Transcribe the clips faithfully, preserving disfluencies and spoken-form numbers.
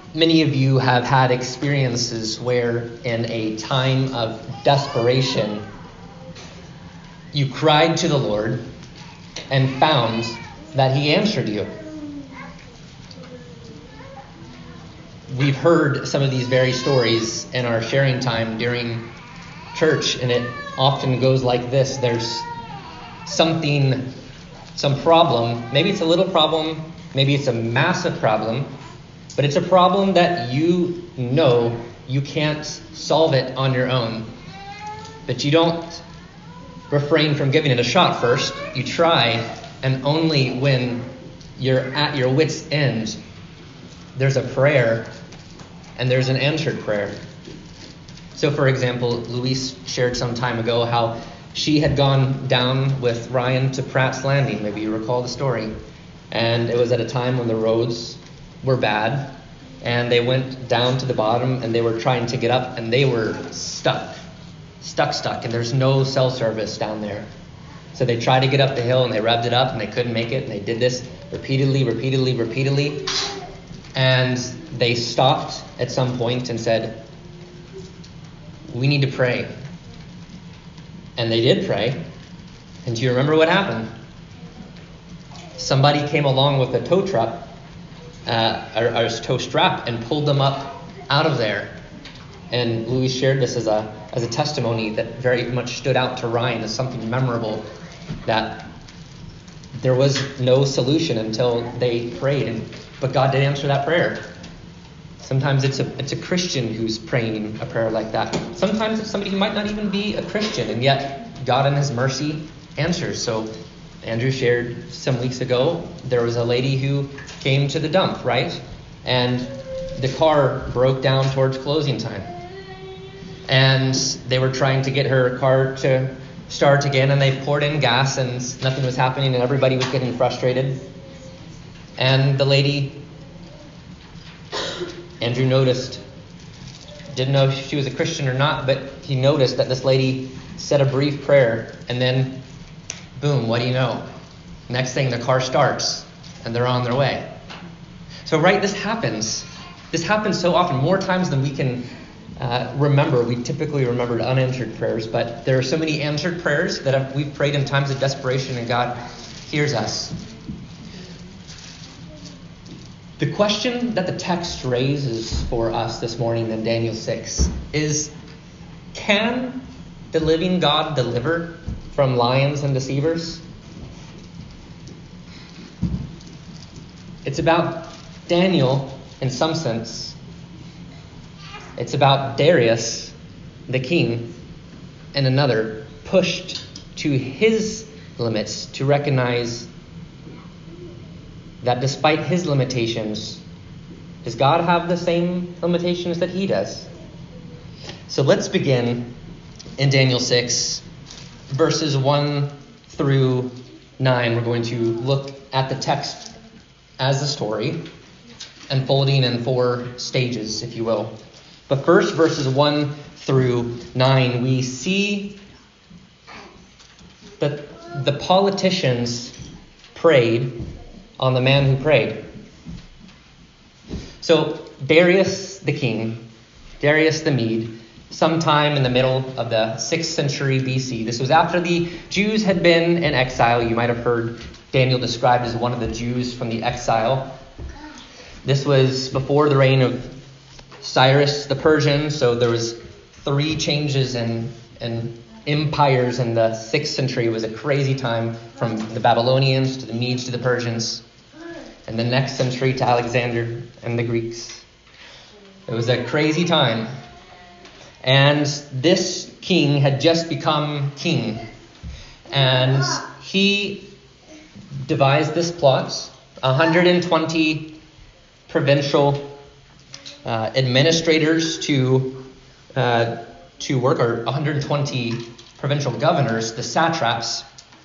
Many of you have had experiences where in a time of desperation, you cried to the Lord and found that he answered you. We've heard some of these very stories in our sharing time during church, and it often goes like this. There's something, some problem. Maybe it's a little problem. Maybe it's a massive problem. But it's a problem that you know you can't solve it on your own. But you don't refrain from giving it a shot first. You try, and only when you're at your wit's end, there's a prayer, and there's an answered prayer. So, for example, Louise shared some time ago how she had gone down with Ryan to Pratt's Landing. Maybe you recall the story. And it was at a time when the roads were bad, and they went down to the bottom, and they were trying to get up, and they were stuck, stuck, stuck, and there's no cell service down there. So they tried to get up the hill, and they revved it up, and they couldn't make it, and they did this repeatedly, repeatedly, repeatedly, and they stopped at some point and said, "We need to pray." And they did pray, and do you remember what happened? Somebody came along with a tow truck, Uh, or, or tow strap, and pulled them up out of there. And Louis shared this as a as a testimony that very much stood out to Ryan as something memorable, that there was no solution until they prayed, and but God did answer that prayer. Sometimes it's a it's a Christian who's praying a prayer like that. Sometimes it's somebody who might not even be a Christian, and yet God in his mercy answers. So Andrew shared some weeks ago, there was a lady who came to the dump, right? And the car broke down towards closing time. And they were trying to get her car to start again, and they poured in gas, and nothing was happening, and everybody was getting frustrated. And the lady, Andrew noticed, didn't know if she was a Christian or not, but he noticed that this lady said a brief prayer, and then boom, what do you know? Next thing, the car starts, and they're on their way. So, right, this happens. This happens so often, more times than we can uh, remember. We typically remember unanswered prayers, but there are so many answered prayers that have, we've prayed in times of desperation, and God hears us. The question that the text raises for us this morning in Daniel six is, can the living God deliver from lions and deceivers? It's about Daniel in some sense. It's about Darius, the king, in another, pushed to his limits to recognize that despite his limitations, does God have the same limitations that he does? So let's begin in Daniel six, verses one through nine. We're going to look at the text as a story, unfolding in four stages, if you will. But first, verses one through nine, we see that the politicians prayed on the man who prayed. So Darius the king, Darius the Mede, sometime in the middle of the sixth century B C. This was after the Jews had been in exile. You might have heard Daniel described as one of the Jews from the exile. This was before the reign of Cyrus the Persian, so there was three changes in, in empires in the sixth century. It was a crazy time from the Babylonians to the Medes to the Persians, and the next century to Alexander and the Greeks. It was a crazy time. And this king had just become king. And he devised this plot. one hundred twenty provincial uh, administrators to uh, to work, or one hundred twenty provincial governors, the satraps.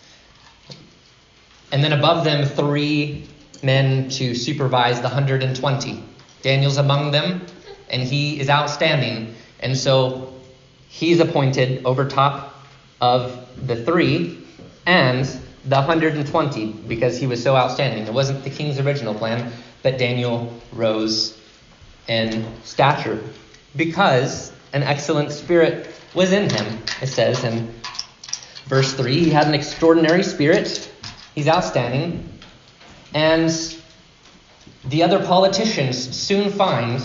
And then above them, three men to supervise the one hundred twenty. Daniel's among them, and he is outstanding. And so he's appointed over top of the three and the one hundred twenty because he was so outstanding. It wasn't the king's original plan, but Daniel rose and stature, because an excellent spirit was in him. It says in verse three, he had an extraordinary spirit. He's outstanding. And the other politicians soon find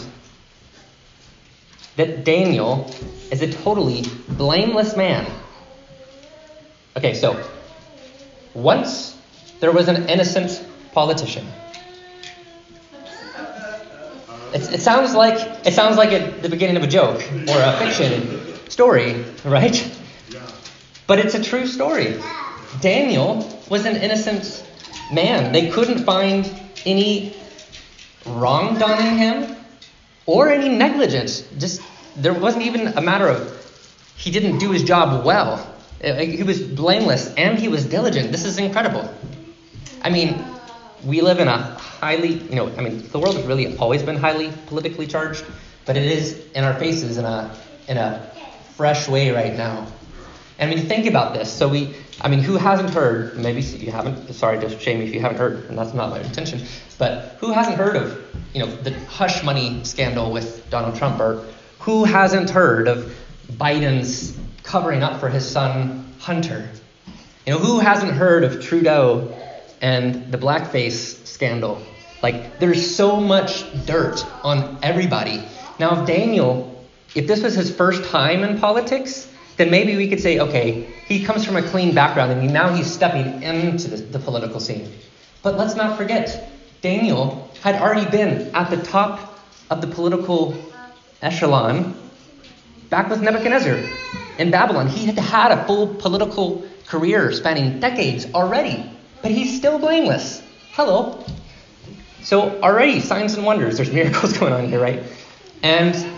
that Daniel is a totally blameless man. Okay, so once there was an innocent politician. It, it sounds like it sounds like at the beginning of a joke or a fiction story, right? But it's a true story. Daniel was an innocent man. They couldn't find any wrong done in him or any negligence. Just there wasn't even a matter of he didn't do his job well. He was blameless and he was diligent. This is incredible. I mean, we live in a highly, you know, I mean, the world has really always been highly politically charged, but it is in our faces in a in a fresh way right now. And when you think about this, so we, I mean, who hasn't heard, maybe you haven't, sorry to shame you if you haven't heard, and that's not my intention, but who hasn't heard of, you know, the hush money scandal with Donald Trump, or who hasn't heard of Biden's covering up for his son, Hunter? You know, who hasn't heard of Trudeau and the blackface scandal? Like, there's so much dirt on everybody. Now, if Daniel, if this was his first time in politics, then maybe we could say, okay, he comes from a clean background and now he's stepping into the, the political scene. But let's not forget, Daniel had already been at the top of the political echelon back with Nebuchadnezzar in Babylon. He had had a full political career spanning decades already, but he's still blameless. Hello. So already signs and wonders. There's miracles going on here, right? And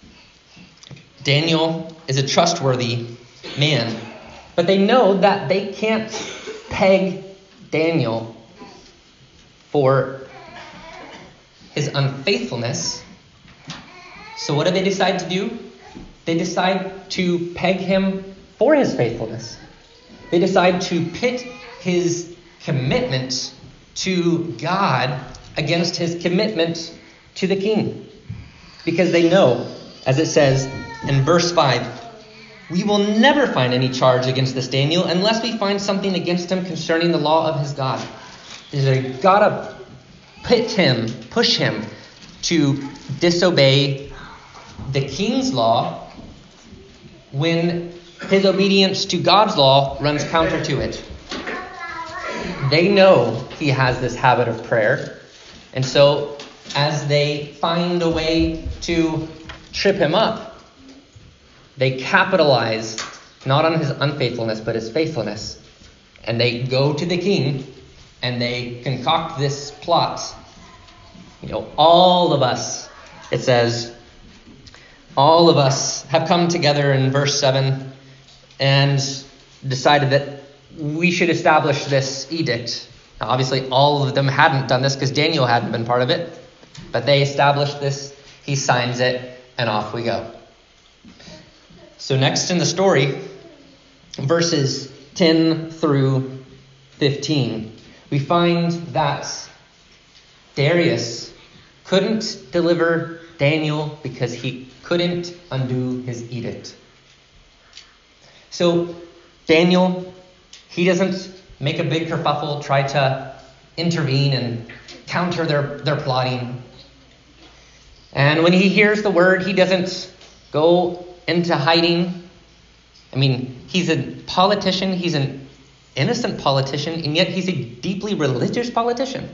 Daniel is a trustworthy man. But they know that they can't peg Daniel for his unfaithfulness. So what do they decide to do? They decide to peg him for his faithfulness. They decide to pit his commitment to God against his commitment to the king. Because they know, as it says in verse five, we will never find any charge against this Daniel unless we find something against him concerning the law of his God. They've got to pit him, push him to disobey the king's law when his obedience to God's law runs counter to it. They know he has this habit of prayer. And so as they find a way to trip him up, they capitalize not on his unfaithfulness, but his faithfulness. And they go to the king and they concoct this plot. You know, all of us, it says, all of us have come together in verse seven and decided that we should establish this edict. Now, obviously, all of them hadn't done this because Daniel hadn't been part of it. But they established this, he signs it, and off we go. So next in the story, verses ten through fifteen, we find that Darius couldn't deliver Daniel because he couldn't undo his edict. So Daniel, he doesn't make a big kerfuffle, try to intervene and counter their, their plotting. And when he hears the word, he doesn't go into hiding. I mean, he's a politician, he's an innocent politician, and yet he's a deeply religious politician.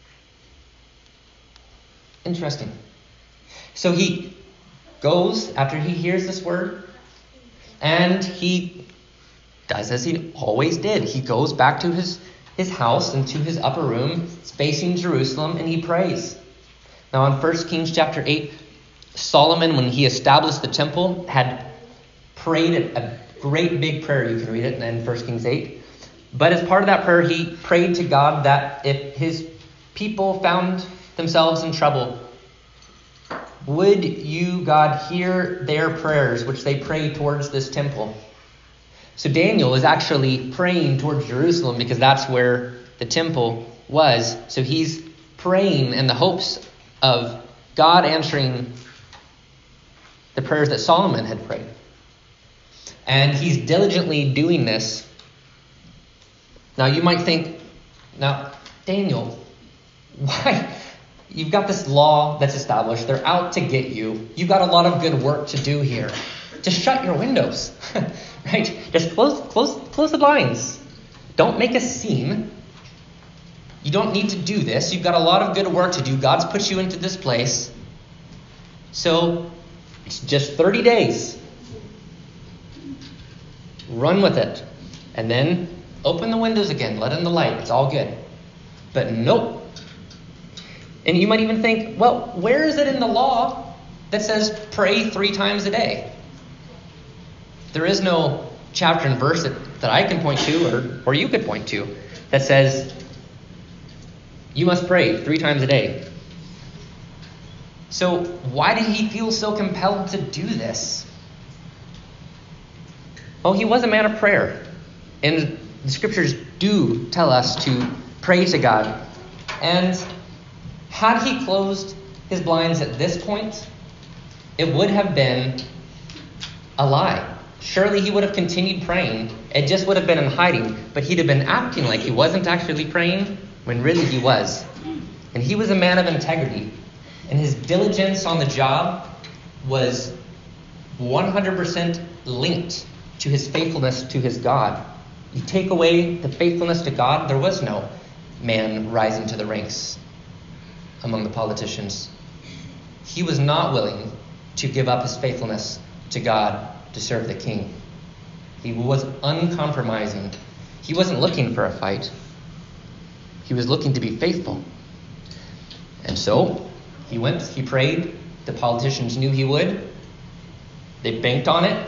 Interesting. So he goes after he hears this word, and he does as he always did. He goes back to his, his house and to his upper room, facing Jerusalem, and he prays. Now in First Kings chapter eight, Solomon, when he established the temple, had prayed a great big prayer. You can read it in First Kings eight. But as part of that prayer, he prayed to God that if his people found themselves in trouble, would you, God, hear their prayers, which they pray towards this temple? So Daniel is actually praying towards Jerusalem because that's where the temple was. So he's praying in the hopes of God answering the prayers that Solomon had prayed. And he's diligently doing this. Now you might think, now, Daniel, why? You've got this law that's established. They're out to get you. You've got a lot of good work to do here. Just shut your windows, right? Just close, close, close the blinds. Don't make a scene. You don't need to do this. You've got a lot of good work to do. God's put you into this place. So it's just thirty days. Run with it. And then open the windows again. Let in the light. It's all good. But nope. And you might even think, well, where is it in the law that says pray three times a day? There is no chapter and verse that, that I can point to, or, or you could point to, that says you must pray three times a day. So why did he feel so compelled to do this? Well, he was a man of prayer. And the scriptures do tell us to pray to God. And had he closed his blinds at this point, it would have been a lie. Surely he would have continued praying. It just would have been in hiding. But he'd have been acting like he wasn't actually praying when really he was. And he was a man of integrity. And his diligence on the job was one hundred percent linked to his faithfulness to his God. You take away the faithfulness to God, there was no man rising to the ranks among the politicians. He was not willing to give up his faithfulness to God to serve the king. He was uncompromising. He wasn't looking for a fight. He was looking to be faithful. And so he went, he prayed. The politicians knew he would. They banked on it.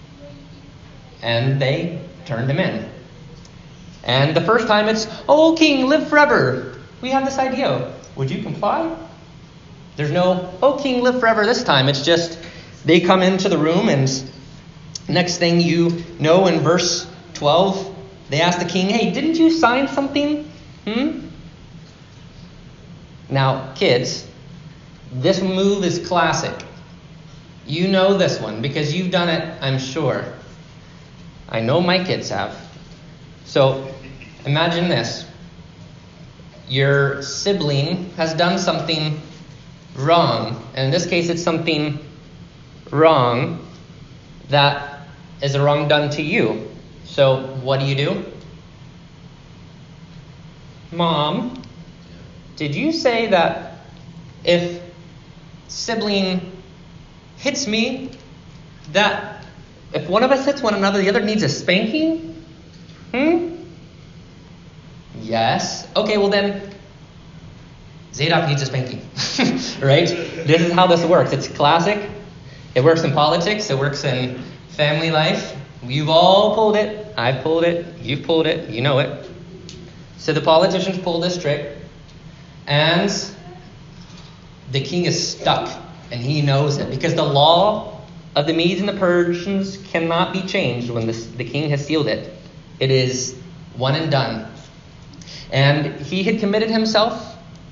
And they turned him in. And the first time it's, oh, king, live forever. We have this idea. Would you comply? There's no, oh, king, live forever this time. It's just, they come into the room, and next thing you know, in verse twelve, they ask the king, hey, didn't you sign something? Hmm? Now, kids, this move is classic. You know this one because you've done it, I'm sure. I know my kids have. So imagine this. Your sibling has done something wrong. And in this case, it's something wrong that is a wrong done to you. So what do you do? Mom, did you say that if sibling hits me, that if one of us hits one another, the other needs a spanking? Hmm? Yes. Okay, well then, Zadok needs a spanking. Right? This is how this works. It's classic. It works in politics. It works in family life. You've all pulled it. I've pulled it. You've pulled it. You know it. So the politicians pull this trick. And the king is stuck. And he knows it. Because the law of the Medes and the Persians cannot be changed when this, the king has sealed it. It is one and done. And he had committed himself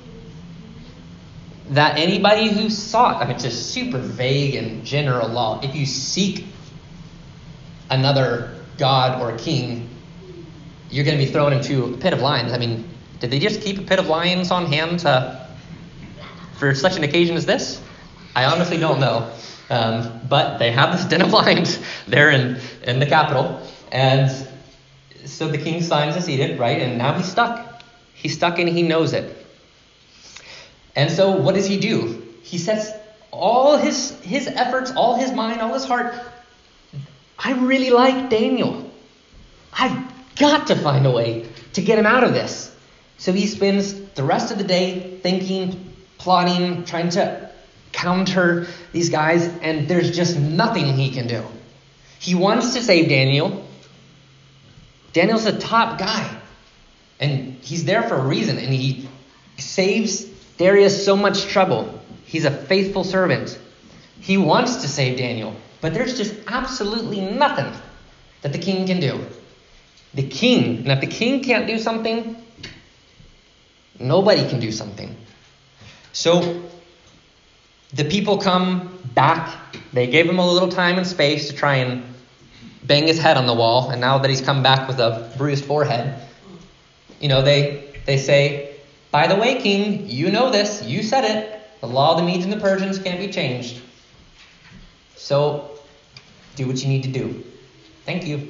that anybody who sought, I mean, it's a super vague and general law. If you seek another god or king, you're going to be thrown into a pit of lions. I mean, did they just keep a pit of lions on hand to, for such an occasion as this? I honestly don't know. Um, but they have this den of lions there in, in the capital. And so the king signs this edict, right? And now he's stuck. He's stuck and he knows it. And so what does he do? He sets all his, his efforts, all his mind, all his heart. I really like Daniel. I've got to find a way to get him out of this. So he spends the rest of the day thinking, plotting, trying to counter these guys, and there's just nothing he can do. He wants to save Daniel. Daniel's the top guy, and he's there for a reason, and he saves Darius so much trouble. He's a faithful servant. He wants to save Daniel, but there's just absolutely nothing that the king can do. The king, and if the king can't do something, nobody can do something. So the people come back. They gave him a little time and space to try and bang his head on the wall. And now that he's come back with a bruised forehead, you know, they they say, by the way, king, you know this. You said it. The law of the Medes and the Persians can't be changed. So do what you need to do. Thank you.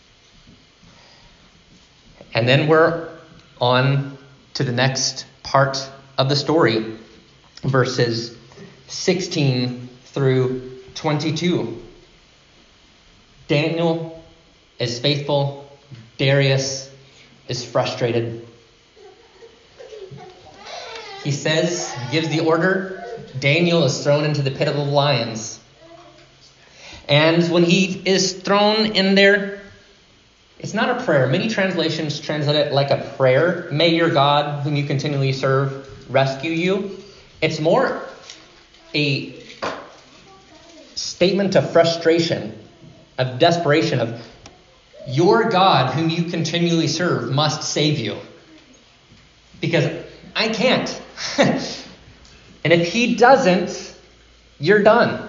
And then we're on to the next part of the story, verses sixteen through twenty-two. Daniel is faithful. Darius is frustrated. He says, gives the order, Daniel is thrown into the pit of the lions. And when he is thrown in there, it's not a prayer. Many translations translate it like a prayer. May your God, whom you continually serve, rescue you. It's more a statement of frustration, of desperation, of your God, whom you continually serve, must save you. Because I can't. And if he doesn't, you're done.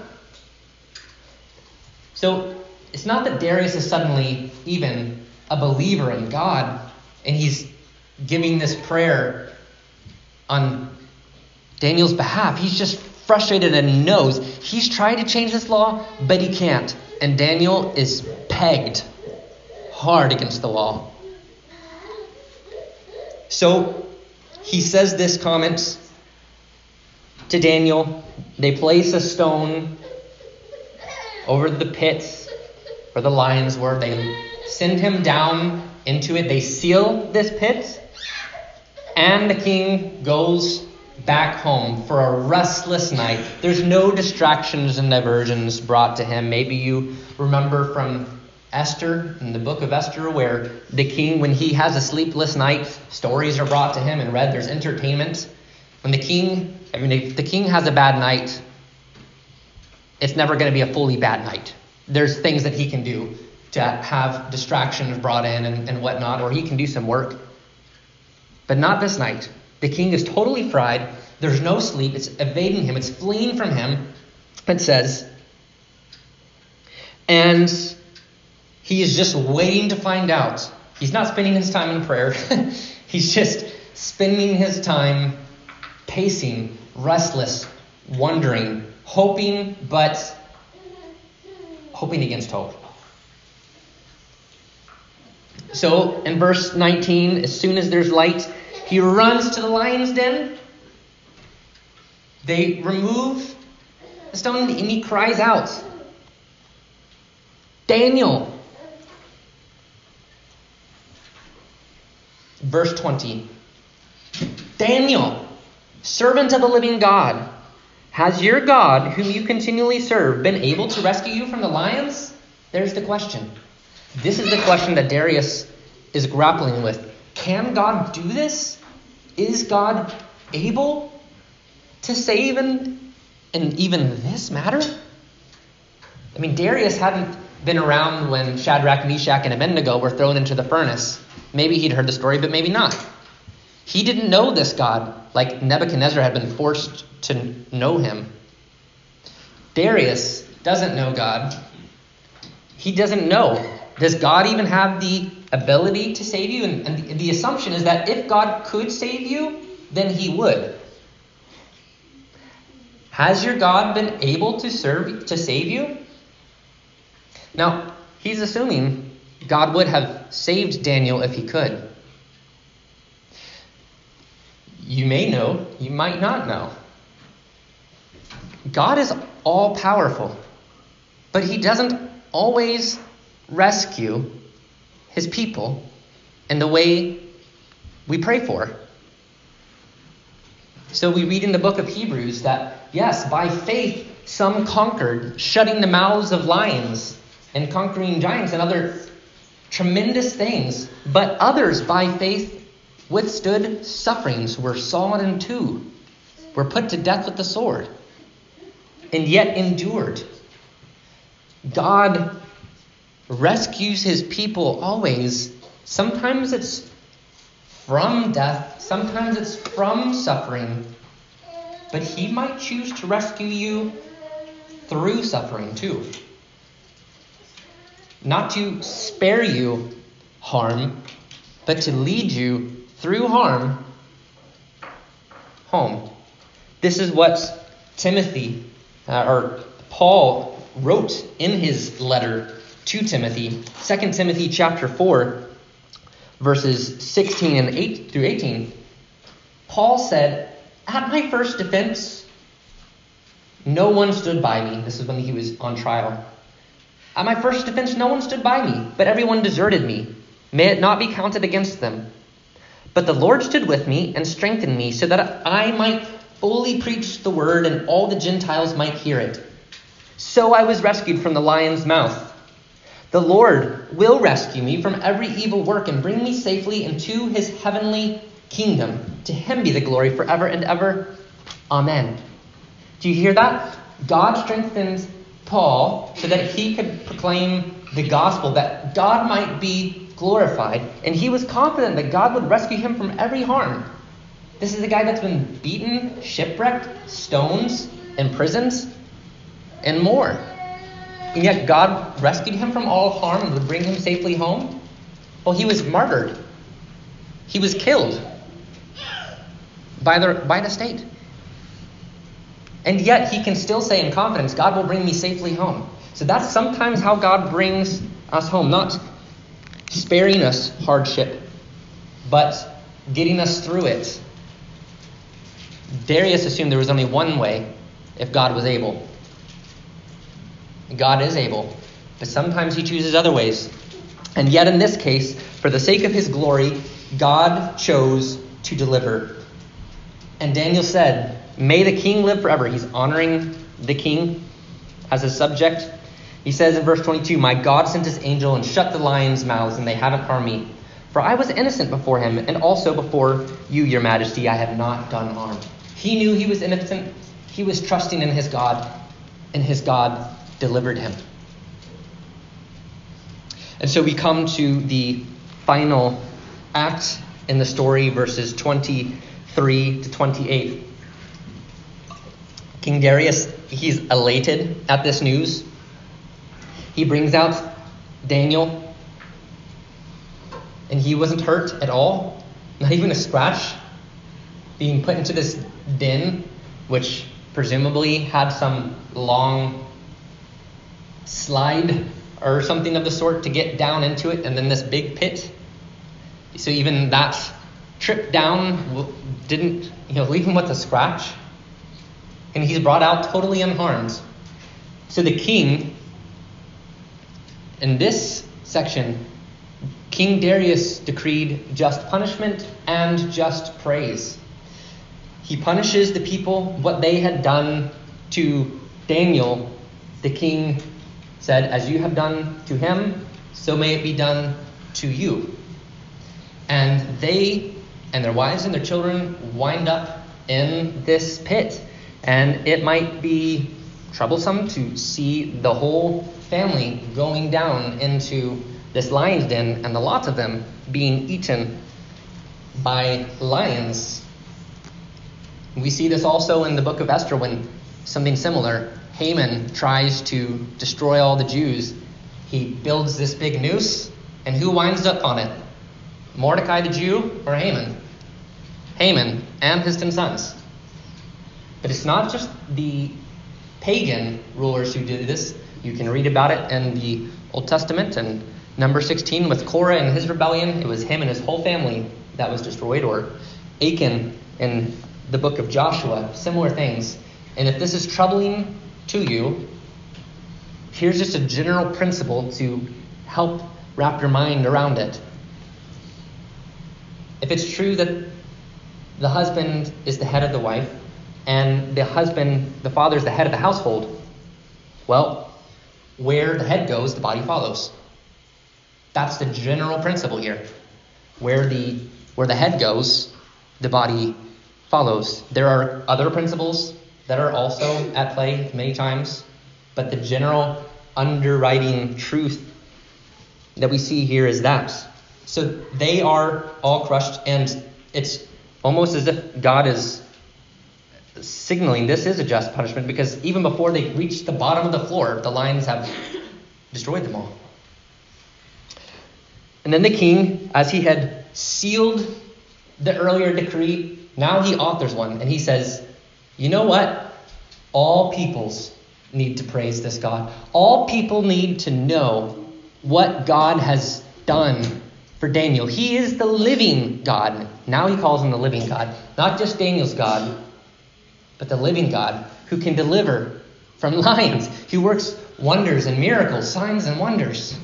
So it's not that Darius is suddenly even a believer in God and he's giving this prayer on Daniel's behalf. He's just frustrated and knows he's tried to change this law, but he can't. And Daniel is pegged hard against the wall. So he says this comment to Daniel. They place a stone over the pit where the lions were. They send him down into it. They seal this pit. And the king goes back home for a restless night. There's no distractions and diversions brought to him. Maybe you remember from Esther, in the book of Esther, where the king, when he has a sleepless night, stories are brought to him and read. There's entertainment. When the king, I mean, if the king has a bad night, it's never going to be a fully bad night. There's things that he can do to have distractions brought in and, and whatnot, or he can do some work. But not this night. The king is totally fried. There's no sleep. It's evading him. It's fleeing from him. It says, and he is just waiting to find out. He's not spending his time in prayer. He's just spending his time pacing, restless, wondering, hoping, but hoping against hope. So in verse nineteen, as soon as there's light, he runs to the lion's den. They remove the stone and he cries out, Daniel. Verse twenty. Daniel, servant of the living God, has your God, whom you continually serve, been able to rescue you from the lions? There's the question. This is the question that Darius is grappling with. Can God do this? Is God able to save in, in even this matter? I mean, Darius hadn't been around when Shadrach, Meshach, and Abednego were thrown into the furnace. Maybe he'd heard the story, but maybe not. He didn't know this God, like Nebuchadnezzar had been forced to know him. Darius doesn't know God. He doesn't know. Does God even have the ability to save you? And, and the, the assumption is that if God could save you, then he would. Has your God been able to serve to save you? Now, he's assuming God would have saved Daniel if he could. You may know, you might not know. God is all-powerful, but he doesn't always rescue his people in the way we pray for. So we read in the book of Hebrews that, yes, by faith some conquered, shutting the mouths of lions and conquering giants and other tremendous things. But others by faith withstood sufferings, were sawed in two, were put to death with the sword, and yet endured. God rescues his people always. Sometimes it's from death, sometimes it's from suffering. but he might choose to rescue you through suffering too. Not to spare you harm, but to lead you through harm home. This is what Timothy, uh, or Paul, wrote in his letter to Timothy, Second Timothy chapter four, verses sixteen and eight through eighteen. Paul said, "At my first defense, no one stood by me." This is when he was on trial. "At my first defense, no one stood by me, but everyone deserted me. May it not be counted against them. But the Lord stood with me and strengthened me so that I might fully preach the word and all the Gentiles might hear it. So I was rescued from the lion's mouth. The Lord will rescue me from every evil work and bring me safely into his heavenly kingdom. To him be the glory forever and ever. Amen." Do you hear that? God strengthened Paul so that he could proclaim the gospel, that God might be glorified. And he was confident that God would rescue him from every harm. This is a guy that's been beaten, shipwrecked, stoned, imprisoned, and more. And yet God rescued him from all harm and would bring him safely home. Well, he was martyred. He was killed by the, by the state. And yet he can still say in confidence, God will bring me safely home. So that's sometimes how God brings us home. Not sparing us hardship, but getting us through it. Darius assumed there was only one way if God was able. God is able, but sometimes he chooses other ways. And yet in this case, for the sake of his glory, God chose to deliver. And Daniel said, "May the king live forever." He's honoring the king as a subject. He says in verse twenty-two, "My God sent his angel and shut the lions' mouths, and they haven't harmed me. For I was innocent before him, and also before you, your majesty, I have not done harm." He knew he was innocent. He was trusting in his God, and his God delivered him. And so we come to the final act in the story, verses twenty-three to twenty-eight. King Darius, he's elated at this news. He brings out Daniel, and he wasn't hurt at all, not even a scratch, being put into this den, which presumably had some long slide or something of the sort to get down into it, and then this big pit. So even that trip down didn't, you know, leave him with a scratch. And he's brought out totally unharmed. So the king, in this section, King Darius decreed just punishment and just praise. He punishes the people what they had done to Daniel. The king said, "As you have done to him, so may it be done to you." And they and their wives and their children wind up in this pit. And it might be troublesome to see the whole family going down into this lion's den, and the lots of them being eaten by lions. We see this also in the book of Esther when something similar. Haman tries to destroy all the Jews. He builds this big noose, and who winds up on it? Mordecai the Jew or Haman? Haman and his ten sons. But it's not just the pagan rulers who did this. You can read about it in the Old Testament, and number sixteen with Korah and his rebellion. It was him and his whole family that was destroyed. Or Achan in the book of Joshua, similar things. And if this is troubling to you, here's just a general principle to help wrap your mind around it. If it's true that the husband is the head of the wife, and the husband, the father, is the head of the household, well, where the head goes, the body follows. That's the general principle here. Where the where the head goes, the body follows. There are other principles that are also at play many times, but the general underwriting truth that we see here is that. So they are all crushed, and it's almost as if God is signaling this is a just punishment, because even before they reach the bottom of the floor, the lions have destroyed them all. And then the king, as he had sealed the earlier decree, now he authors one, and he says, you know what? All peoples need to praise this God. All people need to know what God has done for Daniel. He is the living God. Now he calls him the living God. Not just Daniel's God, but the living God who can deliver from lions. He works wonders and miracles, signs and wonders.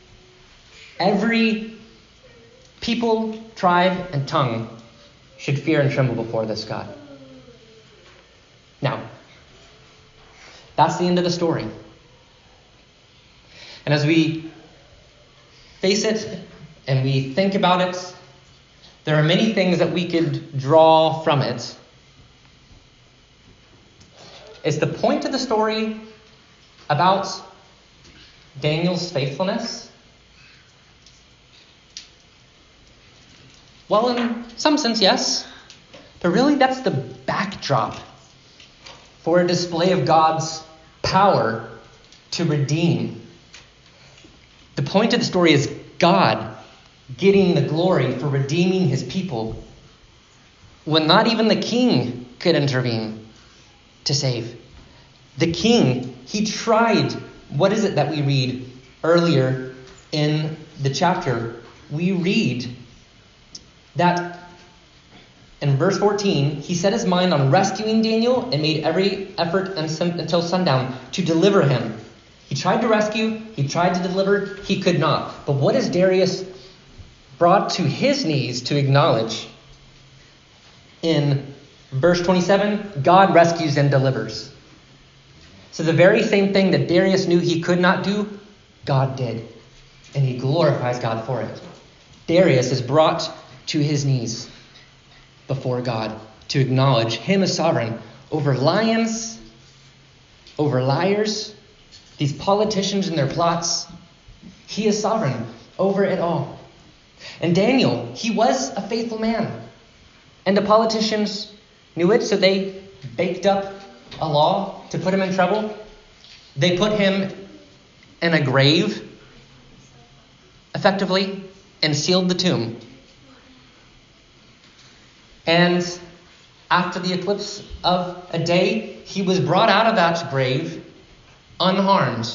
Every people, tribe, and tongue should fear and tremble before this God. Now, that's the end of the story. And as we face it and we think about it, there are many things that we could draw from it. Is the point of the story about Daniel's faithfulness? Well, in some sense, yes. But really, that's the backdrop for a display of God's power to redeem. The point of the story is God getting the glory for redeeming his people when not even the king could intervene to save. The king, he tried. What is it that we read earlier in the chapter? We read that in verse fourteen, he set his mind on rescuing Daniel and made every effort until sundown to deliver him. He tried to rescue, he tried to deliver, he could not. But what is Darius brought to his knees to acknowledge? In verse twenty-seven, God rescues and delivers. So the very same thing that Darius knew he could not do, God did. And he glorifies God for it. Darius is brought to his knees before God to acknowledge him as sovereign over lions, over liars, these politicians and their plots. He is sovereign over it all. And Daniel, he was a faithful man. And the politicians knew it, so they baked up a law to put him in trouble. They put him in a grave, effectively, and sealed the tomb. And after the eclipse of a day, he was brought out of that grave unharmed.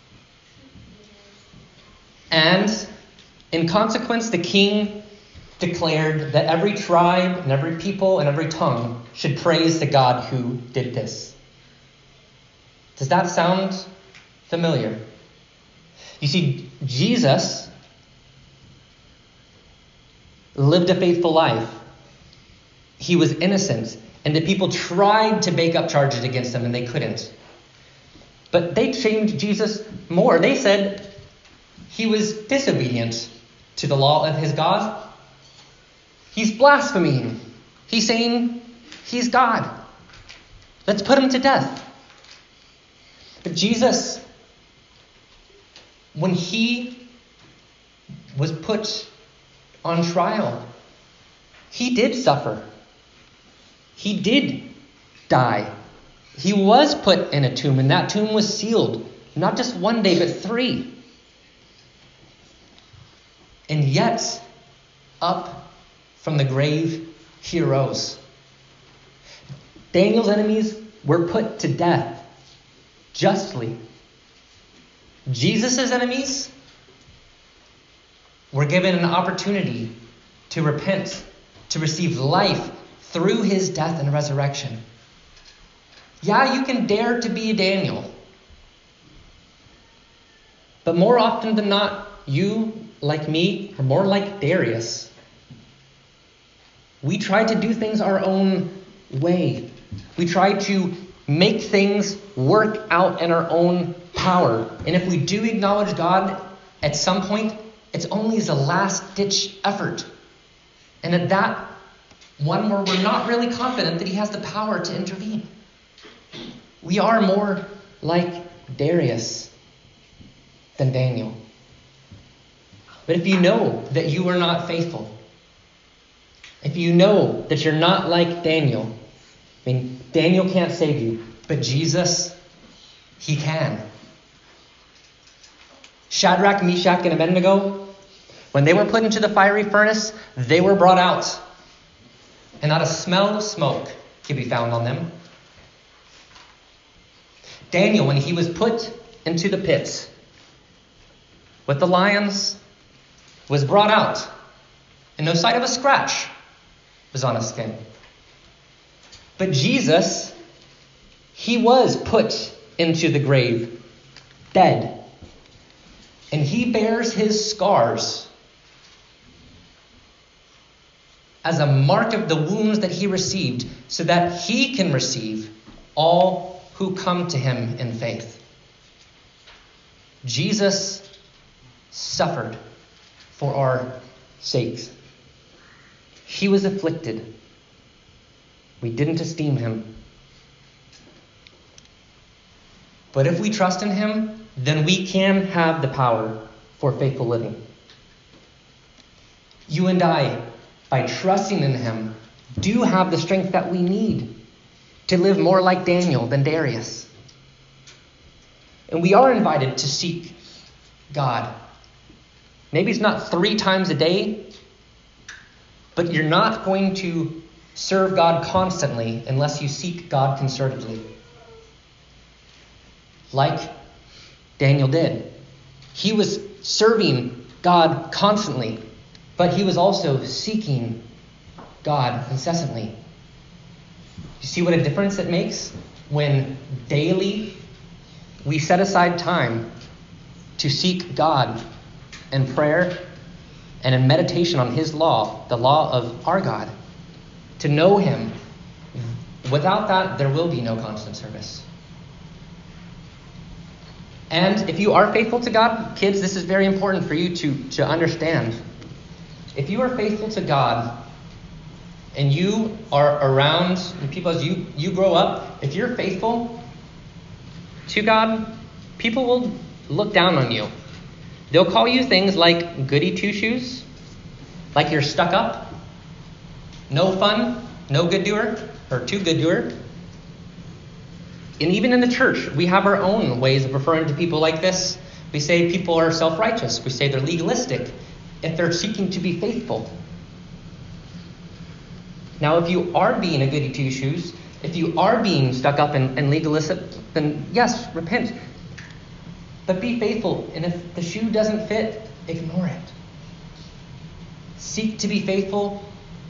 And in consequence, the king declared that every tribe and every people and every tongue should praise the God who did this. Does that sound familiar? You see, Jesus lived a faithful life. He was innocent, and the people tried to bake up charges against him, and they couldn't. But they shamed Jesus more. They said he was disobedient to the law of his God. He's blaspheming. He's saying he's God. Let's put him to death. But Jesus, when he was put on trial, he did suffer. He did die. He was put in a tomb, and that tomb was sealed. Not just one day, but three. And yet, up from the grave, he arose. Daniel's enemies were put to death justly. Jesus' enemies were given an opportunity to repent, to receive life through his death and resurrection. Yeah, you can dare to be a Daniel. But more often than not, you, like me, are more like Darius. We try to do things our own way. We try to make things work out in our own power. And if we do acknowledge God at some point, it's only as a last-ditch effort. And at that one where we're not really confident that he has the power to intervene. We are more like Darius than Daniel. But if you know that you are not faithful, if you know that you're not like Daniel, I mean, Daniel can't save you, but Jesus, he can. Shadrach, Meshach, and Abednego, when they were put into the fiery furnace, they were brought out, and not a smell of smoke could be found on them. Daniel, when he was put into the pits with the lions, was brought out, and no sight of a scratch was on his skin. But Jesus, he was put into the grave, dead, and he bears his scars as a mark of the wounds that he received, so that he can receive all who come to him in faith. Jesus suffered for our sakes. He was afflicted. We didn't esteem him. But if we trust in him, then we can have the power for faithful living. You and I, by trusting in him, do have the strength that we need to live more like Daniel than Darius. And we are invited to seek God. Maybe it's not three times a day, but you're not going to serve God constantly unless you seek God concertedly. Like Daniel did. He was serving God constantly, but he was also seeking God incessantly. You see what a difference it makes when daily we set aside time to seek God in prayer and in meditation on his law, the law of our God, to know him. Without that, there will be no constant service. And if you are faithful to God, kids, this is very important for you to, to understand. If you are faithful to God and you are around and people as you, you grow up, if you're faithful to God, people will look down on you. They'll call you things like goody two-shoes, like you're stuck up, no fun, no good doer, or too good doer. And even in the church, we have our own ways of referring to people like this. We say people are self-righteous. We say they're legalistic if they're seeking to be faithful. Now, if you are being a goody two-shoes, if you are being stuck up and, and legalistic, then yes, repent. But be faithful. And if the shoe doesn't fit, ignore it. Seek to be faithful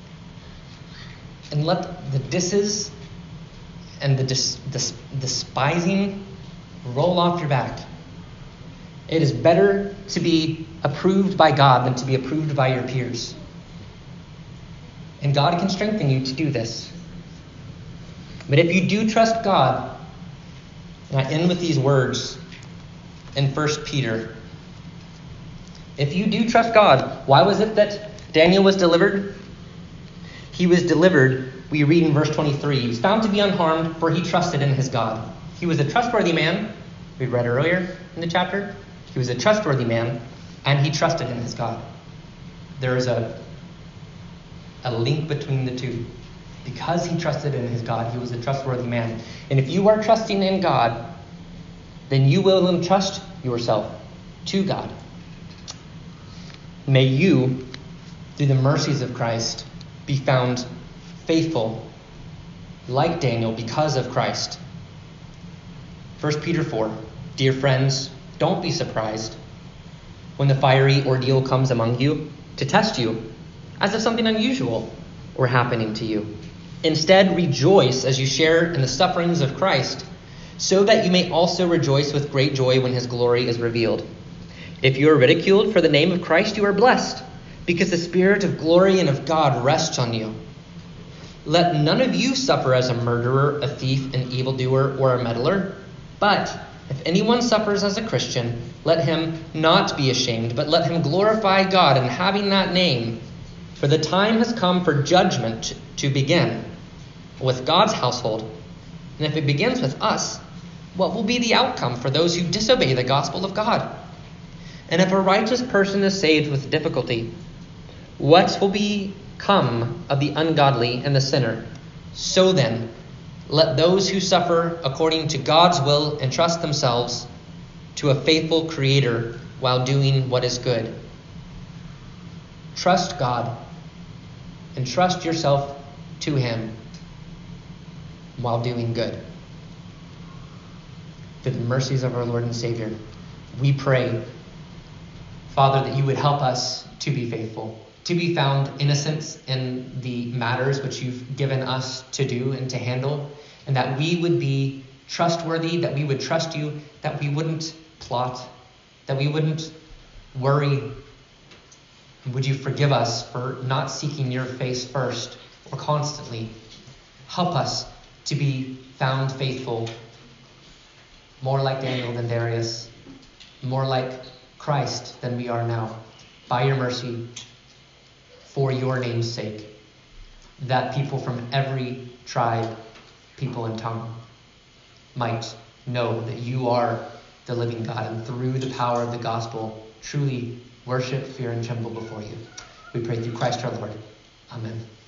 and let the disses and the dis- dis- despising roll off your back. It is better to be approved by God than to be approved by your peers. And God can strengthen you to do this. But if you do trust God, and I end with these words in First Peter. If you do trust God, why was it that Daniel was delivered? He was delivered, we read in verse twenty-three, he was found to be unharmed, for he trusted in his God. He was a trustworthy man, we read earlier in the chapter. He was a trustworthy man, and he trusted in his God. There is a, a link between the two. Because he trusted in his God, he was a trustworthy man. And if you are trusting in God, then you will entrust yourself to God. May you, through the mercies of Christ, be found faithful like Daniel because of Christ. First Peter four, dear friends, don't be surprised when the fiery ordeal comes among you to test you, as if something unusual were happening to you. Instead, rejoice as you share in the sufferings of Christ, so that you may also rejoice with great joy when his glory is revealed. If you are ridiculed for the name of Christ, you are blessed, because the Spirit of glory and of God rests on you. Let none of you suffer as a murderer, a thief, an evildoer, or a meddler. But if anyone suffers as a Christian, let him not be ashamed, but let him glorify God in having that name. For the time has come for judgment to begin with God's household. And if it begins with us, what will be the outcome for those who disobey the gospel of God? And if a righteous person is saved with difficulty, what will become of the ungodly and the sinner? So then, Let those who suffer according to God's will entrust themselves to a faithful Creator while doing what is good. Trust God and trust yourself to Him while doing good. Through the mercies of our Lord and Savior, we pray, Father, that you would help us to be faithful, to be found innocent in the matters which you've given us to do and to handle, and that we would be trustworthy, that we would trust you, that we wouldn't plot, that we wouldn't worry. Would you forgive us for not seeking your face first or constantly? Help us to be found faithful, more like Daniel than Darius, more like Christ than we are now, by your mercy, for your name's sake, that people from every tribe, people, and tongue might know that you are the living God, and through the power of the gospel, truly worship, fear, and tremble before you. We pray through Christ our Lord. Amen.